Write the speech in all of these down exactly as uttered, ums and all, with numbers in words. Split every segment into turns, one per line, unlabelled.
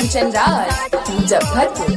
कंचन राज मुजफ्फरपुर।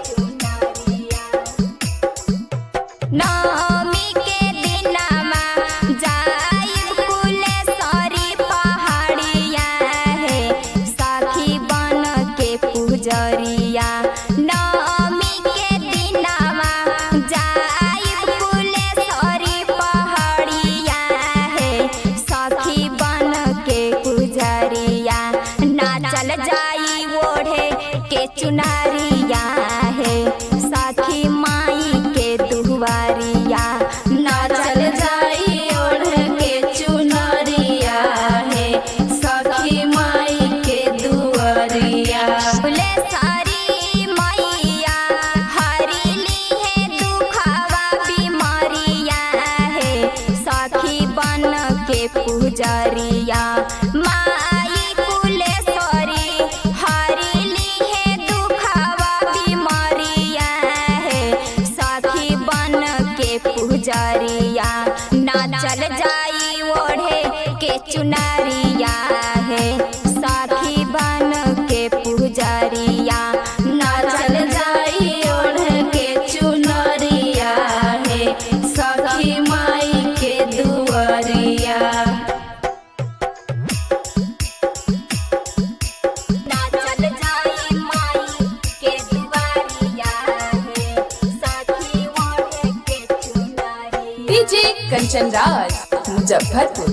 नवमी के दिनमा जाइब कुलेश्वरी पहाड़िया है सखी बन के पुजरिया। नवमी के दिनमा जाइब कुलेश्वरी पहाड़िया है सखी बन के पुजरिया। नाचल जाई ओढ़े के चुनरिया है सखी माई के दुआरिया।
नाचल जाई ओढ़ के चुनरिया है सखी माई के दुआरिया।
कुलेश्वरी मैया हरिली है दुखवा बीमारिया है सखी बन के पुजरिया। माई कुलेश्वरी हरिली है दुखवा बीमारिया है सखी बन के पुजरिया। नाचल जाई ओढ़े के चुनरिया है सखी बन के पुजरिया।
नाचल जाई ओढ़ के चुनरिया है सखी माई के दुआरिया।
नाचल जाई माई के दुआरिया है सखी ओढ़े के चुनरिया।
डीजे कंचन राज मुजफ्फरपुर।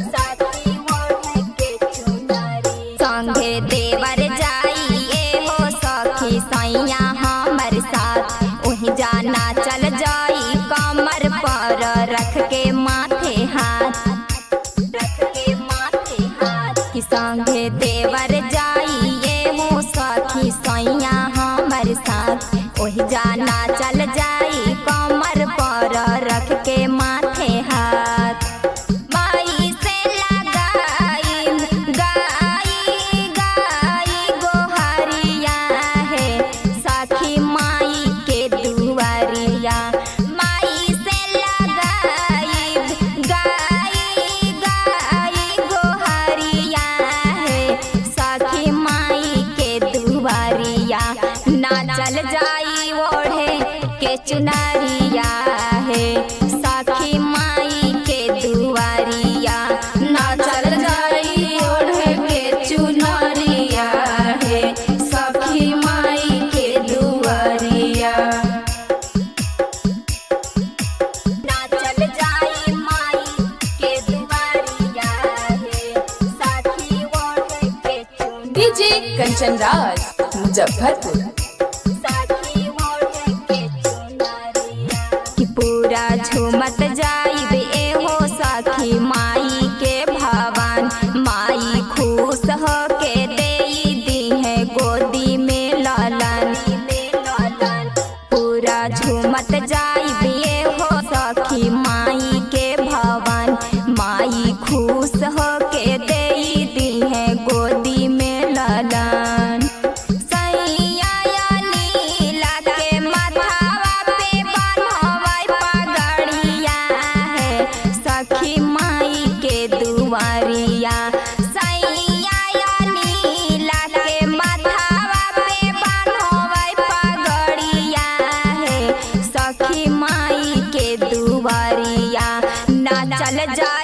संगे देवर जाइए हो सखी सैया हमर साथ वही जाना चल जाई कमर पर रख के माथे हाथ रख के माथे हाथ कि संगे देवर जाइए हो सखी सैया हमर साथ वही जाना चल जाई कमर पर रख के माथे हाथ। माई से लगाई गाई गाई गोहरिया है सखी माई के दुआरिया। माई से लगाई गाई गाई गोहरिया है सखी माई के दुआरिया। नाचल जाई ओढ़े के चुनरिया है सखी माई के दुआरिया।
नाचल जाई ओढ़ के चुनरिया है सखी माई के दुआरिया।
नाचल जाई माई के दुआरिया है सखी ओढ़े के चुनरिया।
डीजे कंचन राज मुजफ्फरपुर।
कि पूरा झूमत जाइब एहो सखी माई के भवन। माई खुश हो के देई दी है गोदी में ललन। पूरा झूमत जाइब एहो सखी माई के भवन। माई खुश हो के देई दी है गोदी में ललन। सखी माई के दुआरिया सैया नीला के माथावा पे बान्हवै पगड़िया है सखी माई के दुआरिया। नाचल जाई